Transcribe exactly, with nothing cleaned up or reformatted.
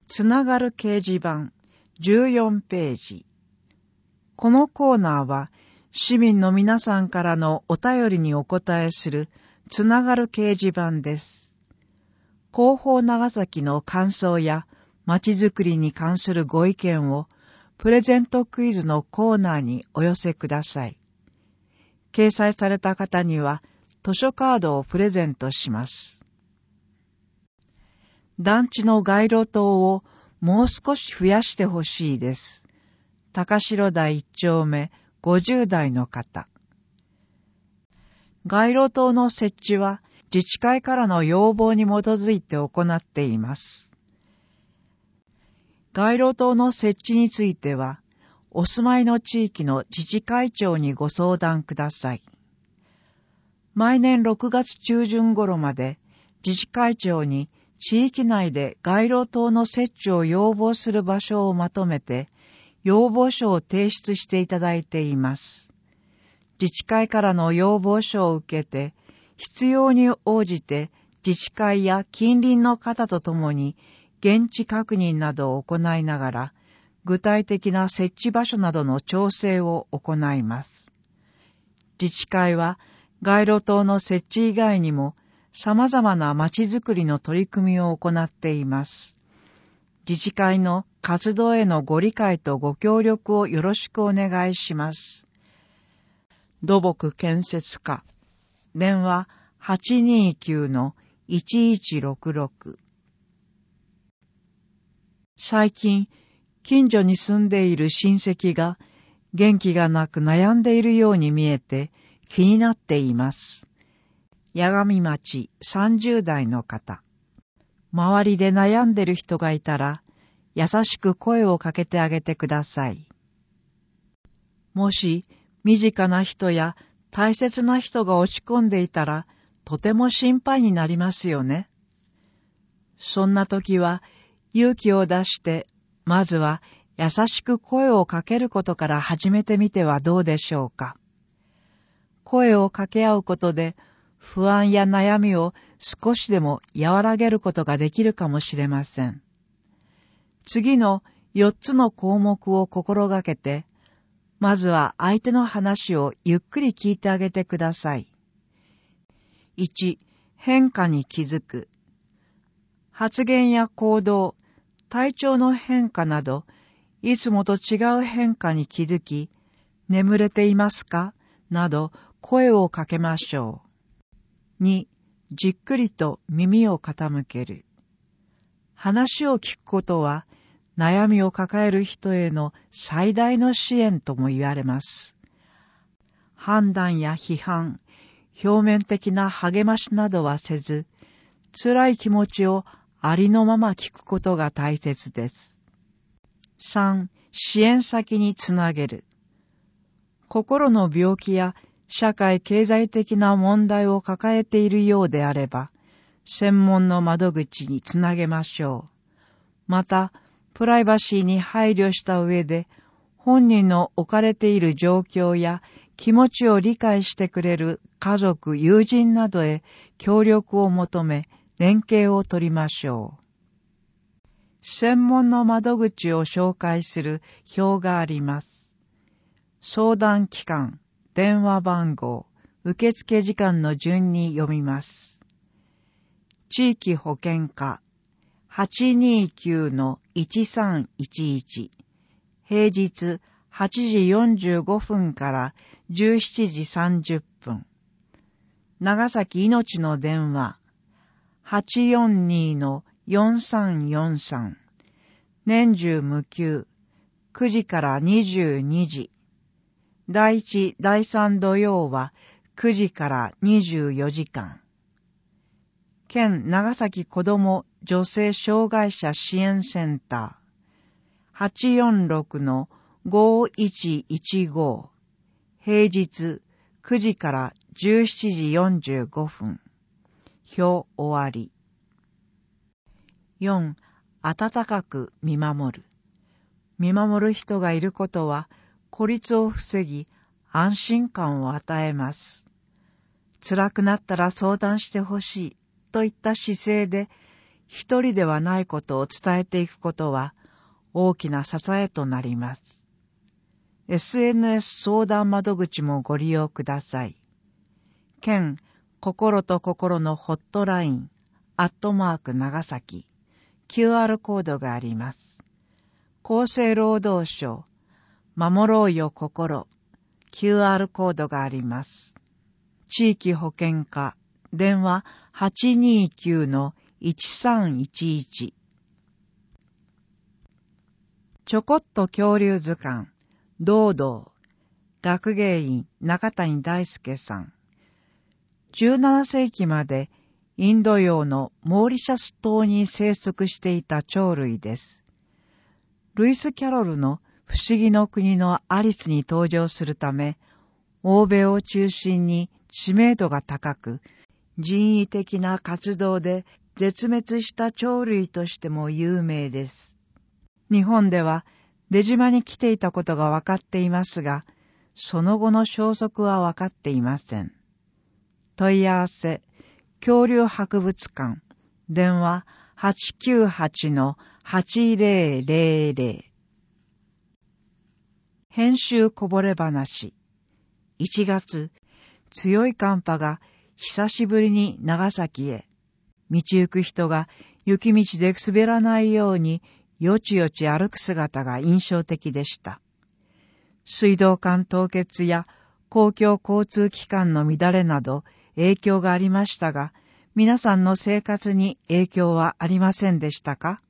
つながる掲示板じゅうよんページ。このコーナーは市民の皆さんからのお便りにお答えするつながる掲示板です。広報長崎の感想やまちづくりに関するご意見をプレゼントクイズのコーナーにお寄せください。掲載された方には図書カードをプレゼントします。団地の街路灯をもう少し増やしてほしいです。高城台一丁目ごじゅう代の方。街路灯の設置は自治会からの要望に基づいて行っています。街路灯の設置については、お住まいの地域の自治会長にご相談ください。毎年ろくがつ中旬頃まで自治会長に地域内で街路灯の設置を要望する場所をまとめて、要望書を提出していただいています。自治会からの要望書を受けて、必要に応じて自治会や近隣の方とともに現地確認などを行いながら、具体的な設置場所などの調整を行います。自治会は街路灯の設置以外にも、様々なまちづくりの取り組みを行っています。自治会の活動へのご理解とご協力をよろしくお願いします。土木建設課、電話 はちにーきゅうのいちいちろくろく。最近、近所に住んでいる親戚が元気がなく悩んでいるように見えて気になっています。八神町さんじゅう代の方。周りで悩んでる人がいたら、優しく声をかけてあげてください。もし、身近な人や大切な人が落ち込んでいたら、とても心配になりますよね。そんな時は、勇気を出して、まずは優しく声をかけることから始めてみてはどうでしょうか。声をかけ合うことで、不安や悩みを少しでも和らげることができるかもしれません。次のよっつの項目を心がけて、まずは相手の話をゆっくり聞いてあげてください。いち、変化に気づく。発言や行動、体調の変化など、いつもと違う変化に気づき、眠れていますかなど声をかけましょう。に、じっくりと耳を傾ける。話を聞くことは、悩みを抱える人への最大の支援とも言われます。判断や批判、表面的な励ましなどはせず、辛い気持ちをありのまま聞くことが大切です。さん、支援先につなげる。心の病気や社会経済的な問題を抱えているようであれば、専門の窓口につなげましょう。また、プライバシーに配慮した上で、本人の置かれている状況や気持ちを理解してくれる家族、友人などへ協力を求め、連携を取りましょう。専門の窓口を紹介する表があります。相談機関、電話番号、受付時間の順に読みます。地域保健課 はちにーきゅうのいちさんいちいち、平日はちじよんじゅうごふんからじゅうしちじさんじゅっぷん。長崎いのちの電話 はちよんにのよんさんよんさん。年中無休、くじからにじゅうにじ。第一、第三土曜はくじからにじゅうよじかん。県長崎子ども女性障害者支援センター はちよんろくのごいちいちご。平日くじからじゅうしちじよんじゅうごふん。表終わり。よん、温かく見守る。見守る人がいることは孤立を防ぎ、安心感を与えます。辛くなったら相談してほしいといった姿勢で、 一人ではないことを伝えていくことは大きな支えとなります。エスエヌエス 相談窓口もご利用ください。県心と心のホットライン、アットマーク長崎、キューアール コードがあります。厚生労働省、守ろうよ心、キューアール コードがあります。地域保健課、電話 はちにーきゅうのいちさんいちいち。ちょこっと恐竜図鑑、堂々、学芸員中谷大輔さん。じゅうななせいきまでインド洋のモーリシャス島に生息していた鳥類です。ルイス・キャロルの不思議の国のアリスに登場するため、欧米を中心に知名度が高く、人為的な活動で絶滅した鳥類としても有名です。日本では出島に来ていたことが分かっていますが、その後の消息は分かっていません。問い合わせ、恐竜博物館、電話 はちきゅうはちのはちぜろぜろぜろ。編集こぼれ話。いちがつ、強い寒波が久しぶりに長崎へ。道行く人が雪道で滑らないようによちよち歩く姿が印象的でした。水道管凍結や公共交通機関の乱れなど影響がありましたが、皆さんの生活に影響はありませんでしたか？